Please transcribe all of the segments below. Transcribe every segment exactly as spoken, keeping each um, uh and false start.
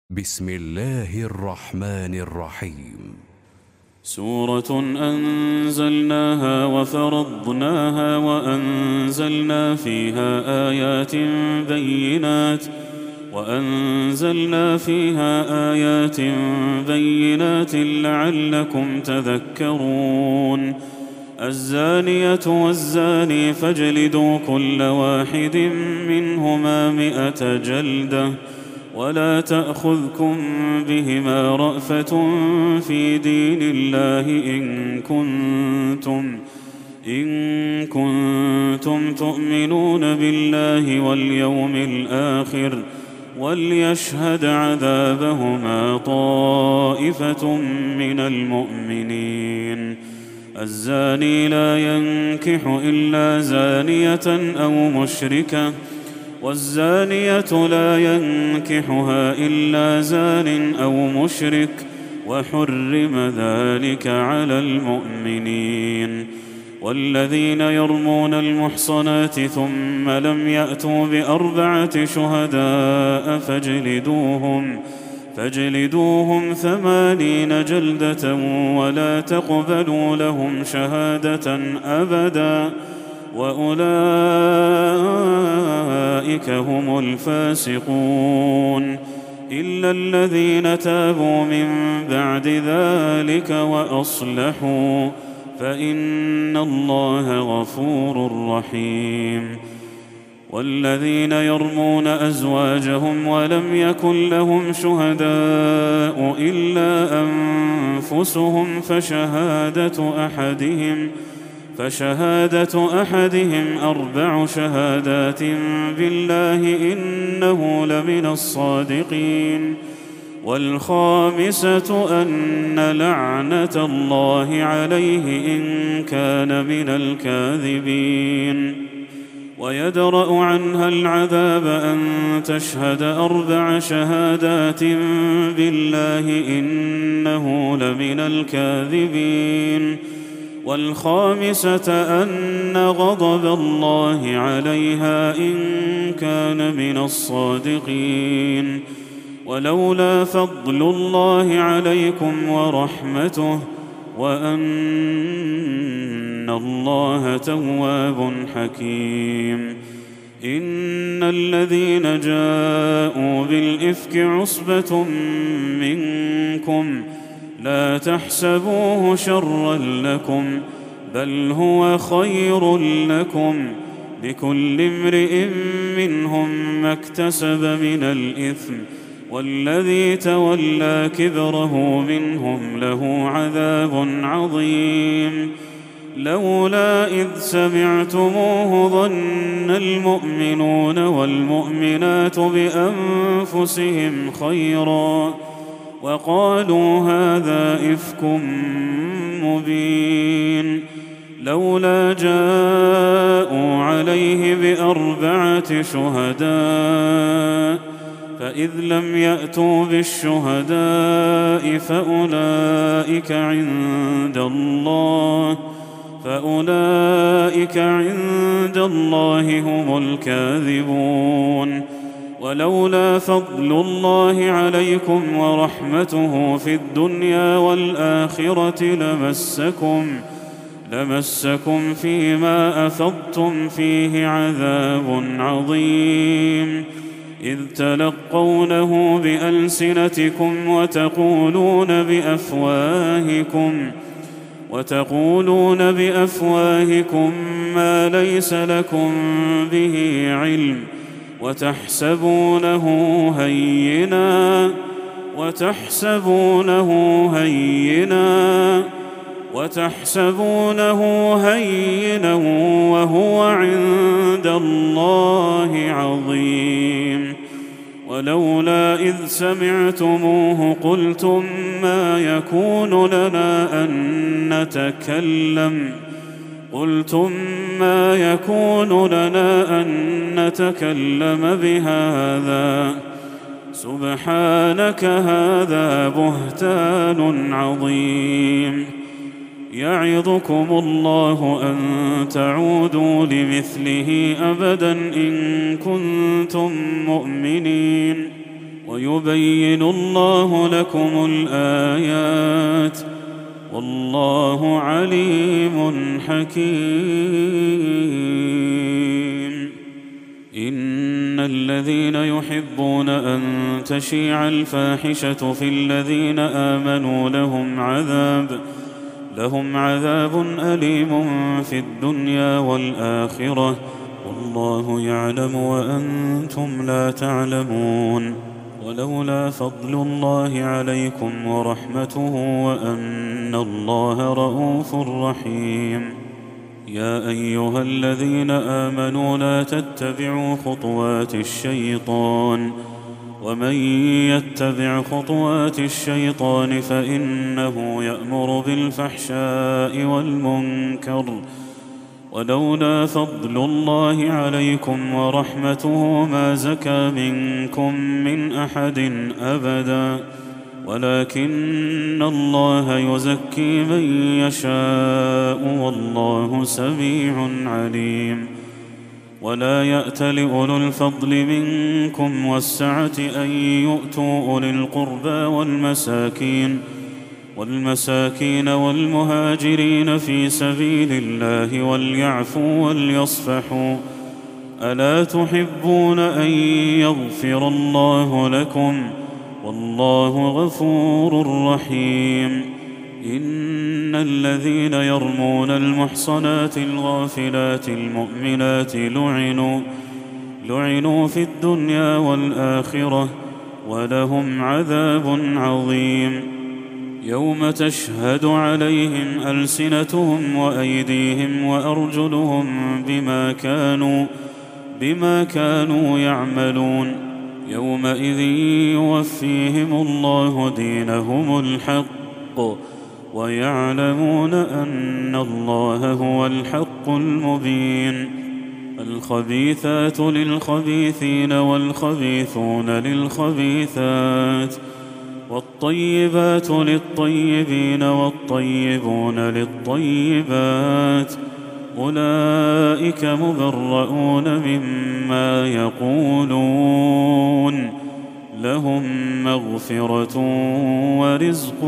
بسم الله الرحمن الرحيم. سورة أنزلناها وفرضناها وأنزلنا فيها آيات بينات وأنزلنا فيها آيات بينات لعلكم تذكرون. الزانية والزاني فاجلدوا كل واحد منهما مئة جلدة ولا تأخذكم بهما رأفة في دين الله إن كنتم إن كنتم تؤمنون بالله واليوم الآخر وليشهد عذابهما طائفة من المؤمنين. الزاني لا ينكح إلا زانية أو مشركة والزانية لا ينكحها إلا زان أو مشرك وحرم ذلك على المؤمنين. والذين يرمون المحصنات ثم لم يأتوا بأربعة شهداء فاجلدوهم فاجلدوهم ثمانين جلدة ولا تقبلوا لهم شهادة أبدا وأولئك هم الفاسقون إلا الذين تابوا من بعد ذلك وأصلحوا فإن الله غفور رحيم. والذين يرمون أزواجهم ولم يكن لهم شهداء إلا أنفسهم فشهادة أحدهم فشهادة أحدهم أربع شهادات بالله إنه لمن الصادقين. والخامسة أن لعنة الله عليه إن كان من الكاذبين. ويدرأ عنها العذاب أن تشهد أربع شهادات بالله إنه لمن الكاذبين. والخامسة أن غضب الله عليها إن كان من الصادقين. ولولا فضل الله عليكم ورحمته وأن الله تواب حكيم. إن الذين جاءوا بالإفك عصبة منكم لا تحسبوه شرا لكم بل هو خير لكم لكل امرئ منهم ما اكتسب من الإثم والذي تولى كبره منهم له عذاب عظيم. لولا إذ سمعتموه ظن المؤمنون والمؤمنات بأنفسهم خيرا وقالوا هذا إفك مبين. لولا جاءوا عليه بأربعة شهداء فإذ لم يأتوا بالشهداء فأولئك عند الله فأولئك عند الله هم الكاذبون. ولولا فضل الله عليكم ورحمته في الدنيا والآخرة لمسكم لمسكم فيما أفضتم فيه عذاب عظيم إذ تلقونه بألسنتكم وتقولون بأفواهكم وتقولون بأفواهكم ما ليس لكم به علم وتحسبونه هينا وتحسبونه هينا وتحسبونه هينا وهو عند الله عظيم. ولولا إذ سمعتموه قلتم ما يكون لنا أن نتكلم قلتم ما يكون لنا أن نتكلم بهذا سبحانك هذا بهتان عظيم. يعظكم الله أن تعودوا لمثله أبدا إن كنتم مؤمنين ويبين الله لكم الآيات والله عليم حكيم. إن الذين يحبون أن تشيع الفاحشة في الذين آمنوا لهم عذاب لهم عذاب أليم في الدنيا والآخرة والله يعلم وأنتم لا تعلمون. ولولا فضل الله عليكم ورحمته وأن الله رءوف رحيم. يا أيها الذين آمنوا لا تتبعوا خطوات الشيطان ومن يتبع خطوات الشيطان فإنه يأمر بالفحشاء والمنكر ولولا فضل الله عليكم ورحمته ما زكى منكم من أحد أبدا ولكن الله يزكي من يشاء والله سميع عليم. ولا يأت لأولو الفضل منكم والسعة أن يؤتوا أولي القربى والمساكين والمساكين والمهاجرين في سبيل الله وليعفوا وليصفحوا ألا تحبون أن يغفر الله لكم والله غفور رحيم. إن الذين يرمون المحصنات الغافلات المؤمنات لعنوا لعنوا في الدنيا والآخرة ولهم عذاب عظيم. يوم تشهد عليهم ألسنتهم وأيديهم وأرجلهم بما كانوا بما كانوا يعملون يومئذ يوفيهم الله دينهم الحق ويعلمون أن الله هو الحق المبين. الخبيثات للخبيثين والخبيثون للخبيثات والطيبات للطيبين والطيبون للطيبات أولئك مبرؤون مما يقولون لهم مغفرة ورزق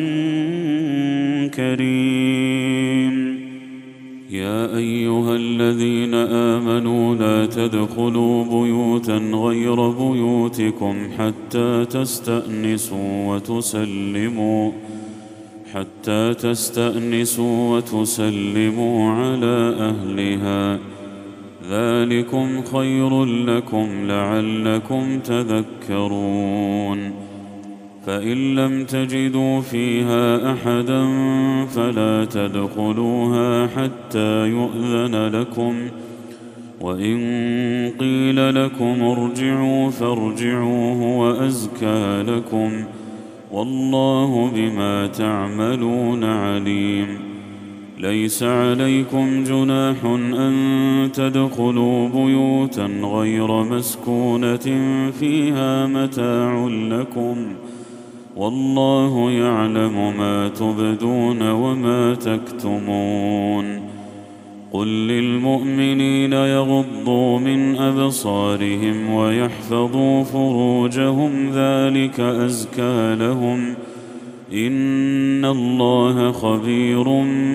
كريم. يا أيها الذين آمنوا لا تدخلوا بيوتا غير بيوتكم حتى تستأنسوا وتسلموا حتى تستأنسوا وتسلموا على أهلها ذلكم خير لكم لعلكم تذكرون. فإن لم تجدوا فيها أحدا فلا تدخلوها حتى يؤذن لكم وإن قيل لكم ارجعوا فارجعوا هو أزكى لكم والله بما تعملون عليم. ليس عليكم جناح أن تدخلوا بيوتا غير مسكونة فيها متاع لكم والله يعلم ما تبدون وما تكتمون. قل للمؤمنين يغضوا من أبصارهم ويحفظوا فروجهم ذلك أزكى لهم إن الله خبير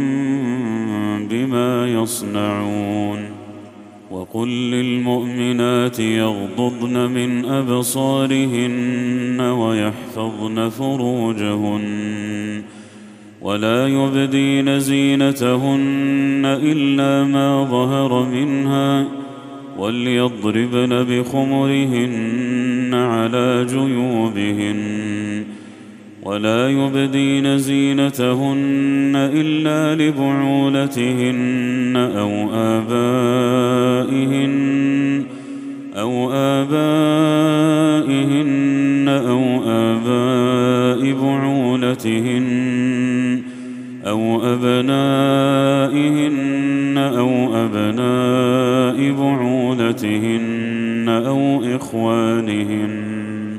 بما يصنعون. وقل للمؤمنات يغضضن من أبصارهن ويحفظن فروجهن ولا يبدين زينتهن إلا ما ظهر منها وليضربن بخمرهن على جيوبهن ولا يبدين زينتهن إلا لبعولتهن أو آبائهن أو آبائهن أو آباء بعولتهن أو أبنائهن أو أبناء بعولتهن أو إخوانهن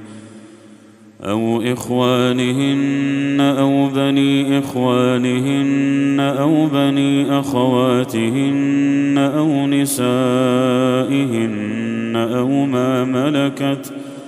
أو إخوانهن أو بني إخوانهن أو بني أخواتهن أو نسائهن أو ما ملكت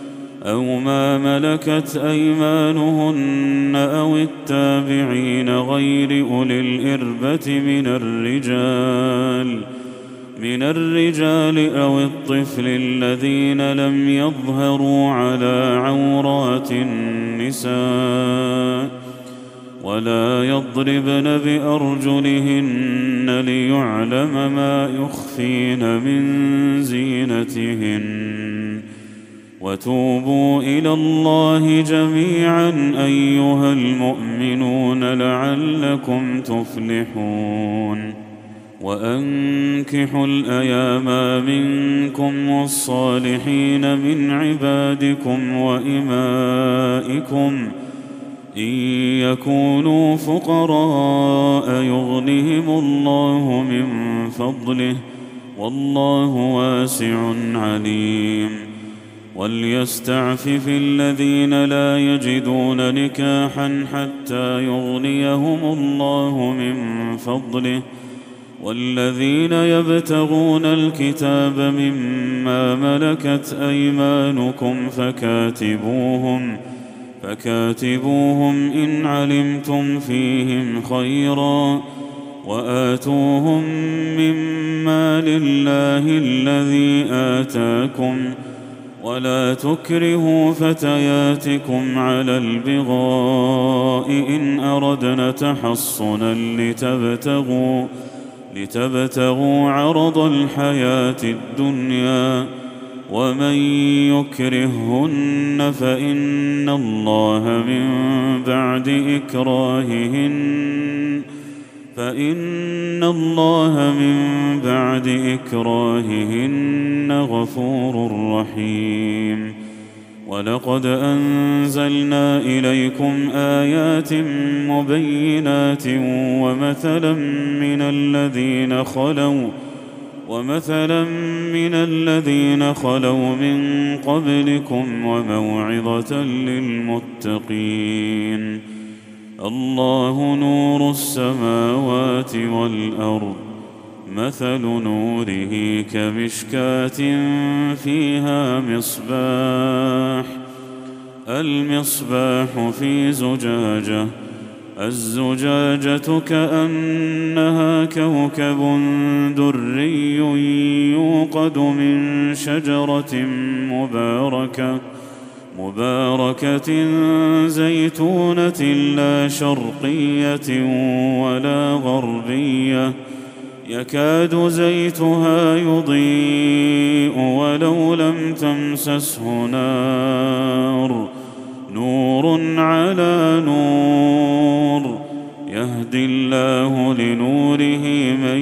أو ما ملكت أيمانهن أو التابعين غير أولي الإربة من الرجال من الرجال أو الطفل الذين لم يظهروا على عورات النساء ولا يضربن بأرجلهن ليعلم ما يخفين من زينتهن وتوبوا إلى الله جميعا أيها المؤمنون لعلكم تفلحون وأنكحوا الأيام منكم والصالحين من عبادكم وإمائكم إن يكونوا فقراء يغنهم الله من فضله والله واسع عليم وليستعفف الذين لا يجدون نكاحا حتى يغنيهم الله من فضله والذين يبتغون الكتاب مما ملكت أيمانكم فكاتبوهم فكاتبوهم إن علمتم فيهم خيرا وآتوهم مما لله الذي آتاكم ولا تكرهوا فتياتكم على البغاء إن أردنا تحصنا لتبتغوا لتبتغوا عرض الحياة الدنيا ومن يكرههن فإن الله من بعد إكراههن فإن الله من بعد إكراههن غفور رحيم ولقد أنزلنا إليكم آيات مبينات ومثلا من الذين خلوا ومثلا من الذين خلوا من قبلكم وموعظة للمتقين الله نور السماوات والأرض مثل نوره كمشكاة فيها مصباح المصباح في زجاجة الزجاجة كأنها كوكب دري يوقد من شجرة مباركة مباركة زيتونة لا شرقية ولا غربية يكاد زيتها يضيء ولو لم تمسسه نار نور على نور يهدي الله لنوره من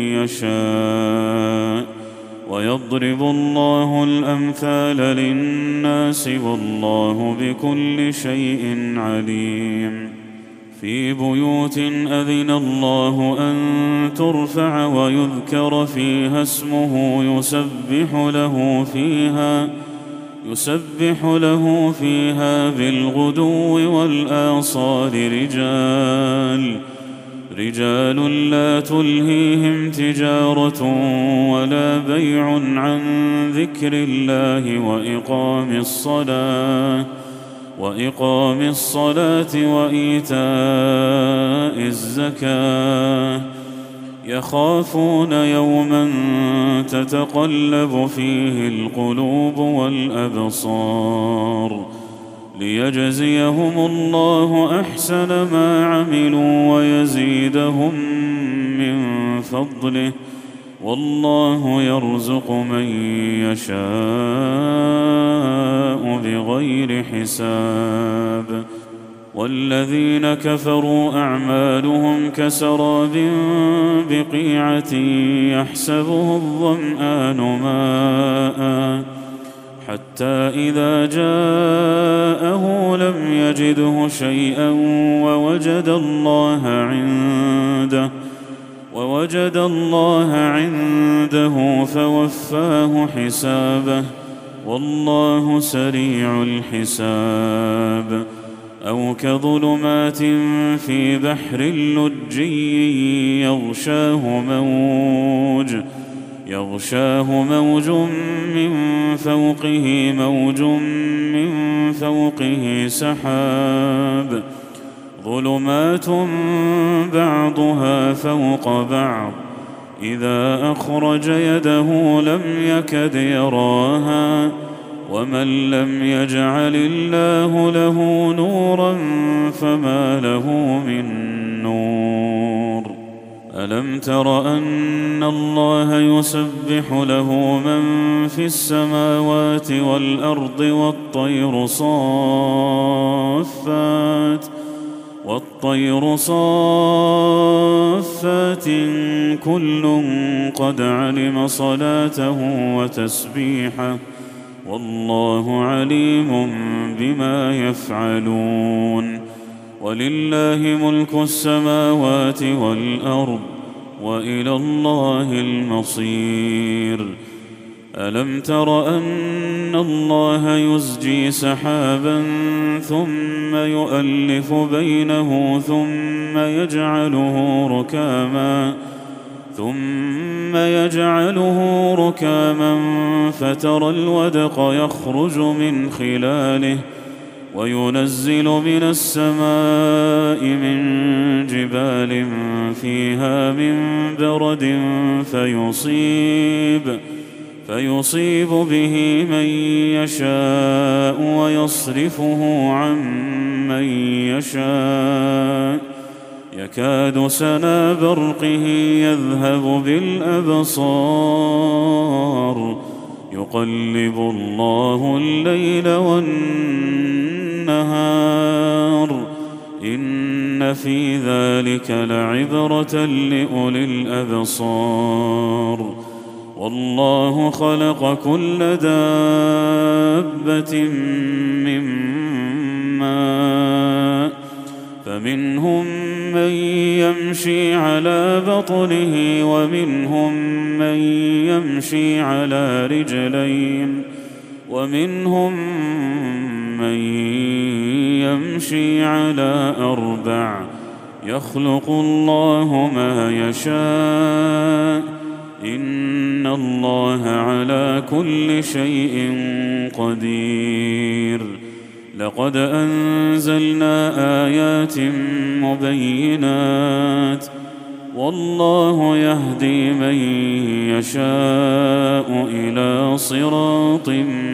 يشاء ويضرب الله الأمثال للناس والله بكل شيء عليم في بيوت أذن الله أن ترفع ويذكر فيها اسمه يسبح له فيها يسبح له فيها بالغدو والآصال رجال رجال لا تلهيهم تجارة ولا بيع عن ذكر الله وإقام الصلاة وإقام الصلاة وإيتاء الزكاة يخافون يوما تتقلب فيه القلوب والأبصار ليجزيهم الله أحسن ما عملوا ويزيدهم من فضله والله يرزق من يشاء بغير حساب والذين كفروا أعمالهم كسراب بقيعة يحسبه الظمآن ماء حتى إذا جاءه لم يجده شيئا ووجد الله عنده ووجد الله عنده فوفاه حسابه والله سريع الحساب أو كظلمات في بحر لجي يغشاه موج يغشاه موج من فوقه موج من فوقه سحاب ظلمات بعضها فوق بعض إذا أخرج يده لم يكد يراها ومن لم يجعل الله له نورا فما له من نور ألم تر أن الله يسبح له من في السماوات والأرض والطير صافات والطير صافات كل قد علم صلاته وتسبيحه والله عليم بما يفعلون ولله ملك السماوات والأرض وإلى الله المصير ألم تر أن الله يزجي سحابا ثم يؤلف بينه ثم يجعله ركاما ثم يجعله ركاما فترى الودق يخرج من خلاله وينزل من السماء من جبال فيها من برد فيصيب فيصيب به من يشاء ويصرفه عن من يشاء يكاد سنا برقه يذهب بالأبصار يقلب الله الليل والنهار إن في ذلك لعبرة لأولي الأبصار والله خلق كل دابة من ماء فمنهم من يمشي على بطنه ومنهم من يمشي على رجلين ومنهم من يمشي على أربع يخلق الله ما يشاء إن الله على كل شيء قدير لقد أنزلنا آيات مبينات والله يهدي من يشاء إلى صراط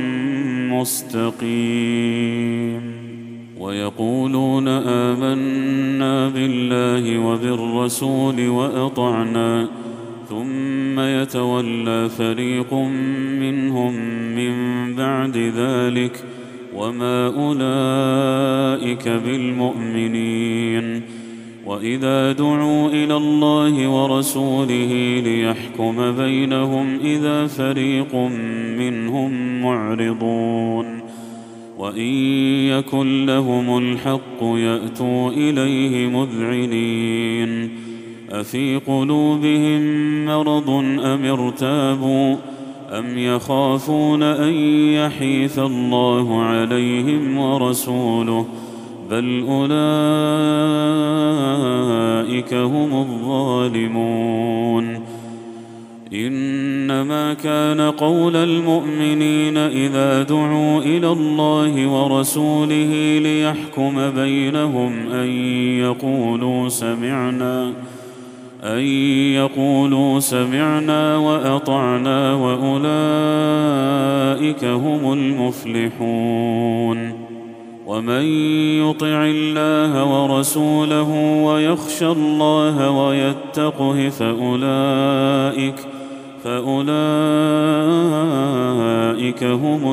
مستقيم ويقولون آمنا بالله وبالرسول وأطعنا ثم يتولى فريق منهم من بعد ذلك وما أولئك بالمؤمنين وإذا دعوا إلى الله ورسوله ليحكم بينهم إذا فريق منهم معرضون وإن يكن لهم الحق يأتوا إليه مذعنين أفي قلوبهم مرض أم ارتابوا أم يخافون أن يحيف الله عليهم ورسوله بل أولئك هم الظالمون إنما كان قول المؤمنين إذا دعوا إلى الله ورسوله ليحكم بينهم أن يقولوا سمعنا أن يقولوا سمعنا وأطعنا وأولئك هم المفلحون ومن يطع الله ورسوله ويخشى الله ويتقه فأولئك فأولئك هم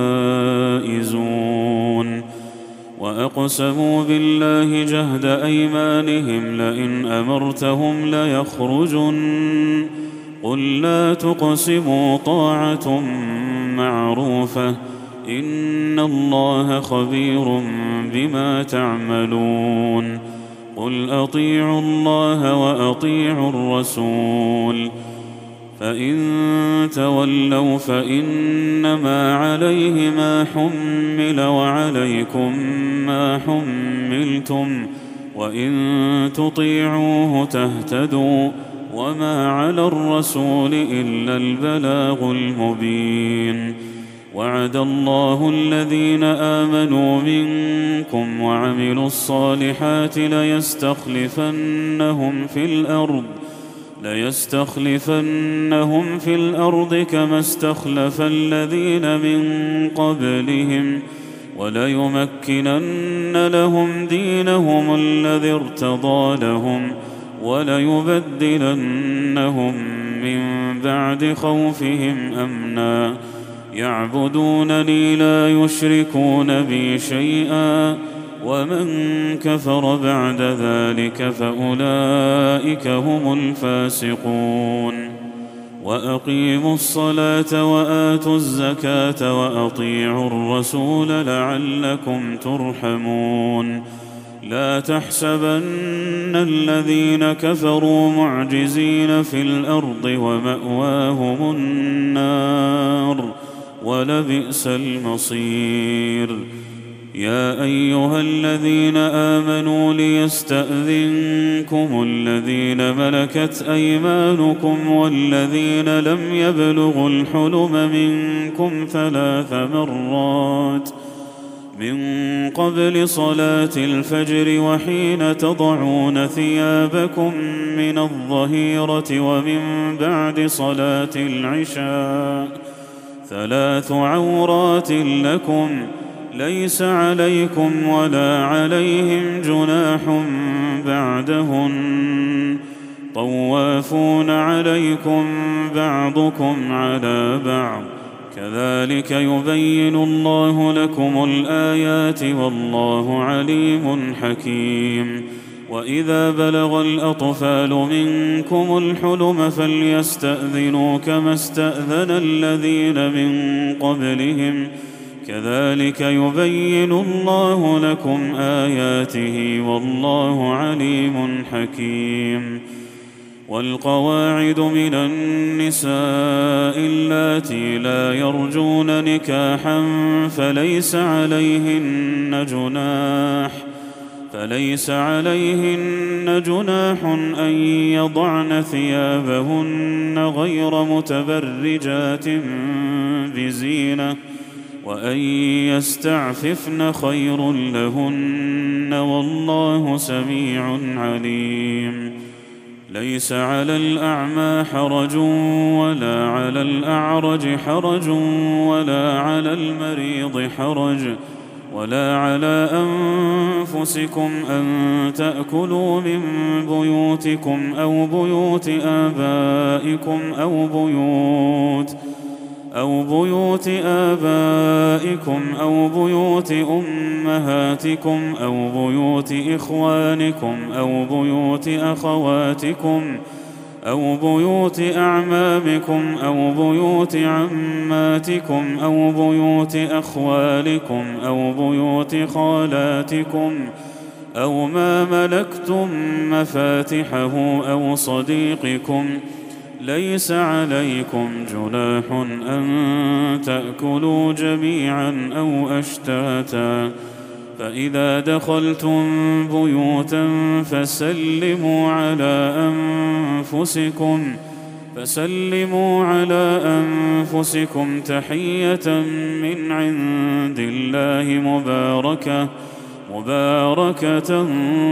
الفائزون وأقسموا بالله جهد أيمانهم لئن أمرتهم ليخرجن قل لا تقسموا طاعة معروفة إن الله خبير بما تعملون قل أطيعوا الله وأطيعوا الرسول فإن تولوا فإنما عليه ما حمل وعليكم ما حملتم وإن تطيعوه تهتدوا وما على الرسول إلا البلاغ المبين. وعد الله الذين آمنوا منكم وعملوا الصالحات ليستخلفنهم في الأرض ليستخلفنهم في الأرض كما استخلف الذين من قبلهم وليمكنن لهم دينهم الذي ارتضى لهم وليبدلنهم من بعد خوفهم أمنا يعبدونني لا يشركون بي شيئا ومن كفر بعد ذلك فأولئك هم الفاسقون. وأقيموا الصلاة وآتوا الزكاة وأطيعوا الرسول لعلكم ترحمون. لا تحسبن الذين كفروا معجزين في الأرض ومأواهم النار ولبئس المصير. يا أيها الذين آمنوا ليستأذنكم الذين ملكت أيمانكم والذين لم يبلغوا الحلم منكم ثلاث مرات من قبل صلاة الفجر وحين تضعون ثيابكم من الظهيرة ومن بعد صلاة العشاء ثلاث عورات لكم ليس عليكم ولا عليهم جناح بعدهن طوافون عليكم بعضكم على بعض كذلك يبين الله لكم الآيات والله عليم حكيم. وإذا بلغ الأطفال منكم الحلم فليستأذنوا كما استأذن الذين من قبلهم كذلك يبين الله لكم آياته والله عليم حكيم. والقواعد من النساء اللاتي لا يرجون نكاحا فليس عليهن جناح فليس عليهن جناح أن يضعن ثيابهن غير متبرجات بزينة وأن يستعففن خير لهن والله سميع عليم. ليس على الأعمى حرج ولا على الأعرج حرج ولا على المريض حرج ولا على أنفسكم أن تأكلوا من بيوتكم أو بيوت آبائكم أو بيوت أو بيوت آبائكم أو بيوت أمهاتكم أو بيوت إخوانكم أو بيوت أخواتكم أو بيوت أعمامكم أو بيوت عماتكم أو بيوت أخوالكم أو بيوت خالاتكم أو ما ملكتم مفاتحه أو صديقكم ليس عليكم جناح أن تأكلوا جميعا أو أشتاتا فإذا دخلتم بيوتا فسلموا على أنفسكم فسلموا على أنفسكم تحية من عند الله مباركة مباركة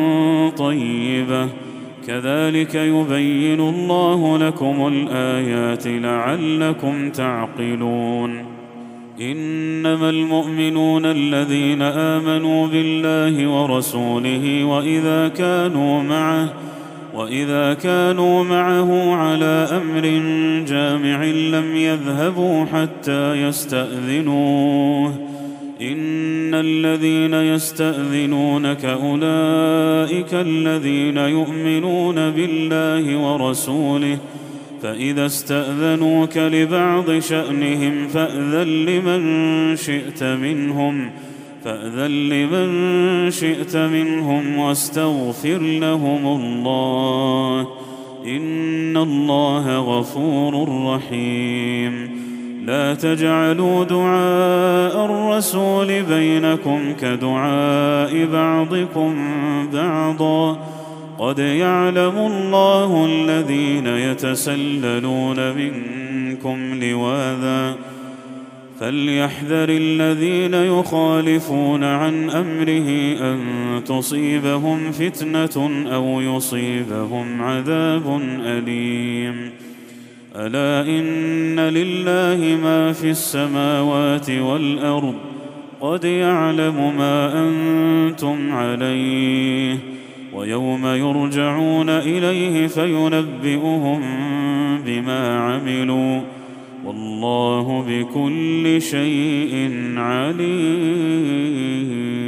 طيبة كذلك يبين الله لكم الآيات لعلكم تعقلون. إنما المؤمنون الذين آمنوا بالله ورسوله وإذا كانوا معه وإذا كانوا معه على أمر جامع لم يذهبوا حتى يستأذنوه إن الذين يستأذنونك أولئك الذين يؤمنون بالله ورسوله فإذا استأذنوك لبعض شأنهم فأذن لمن شئت منهم فأذن لمن شئت منهم واستغفر لهم الله إن الله غفور رحيم. لا تجعلوا دعاء الرسول بينكم كدعاء بعضكم بعضا قد يعلم الله الذين يتسللون منكم لواذا فليحذر الذين يخالفون عن أمره أن تصيبهم فتنة أو يصيبهم عذاب أليم. ألا إن لله ما في السماوات والأرض قد يعلم ما أنتم عليه ويوم يرجعون إليه فينبئهم بما عملوا والله بكل شيء عليم.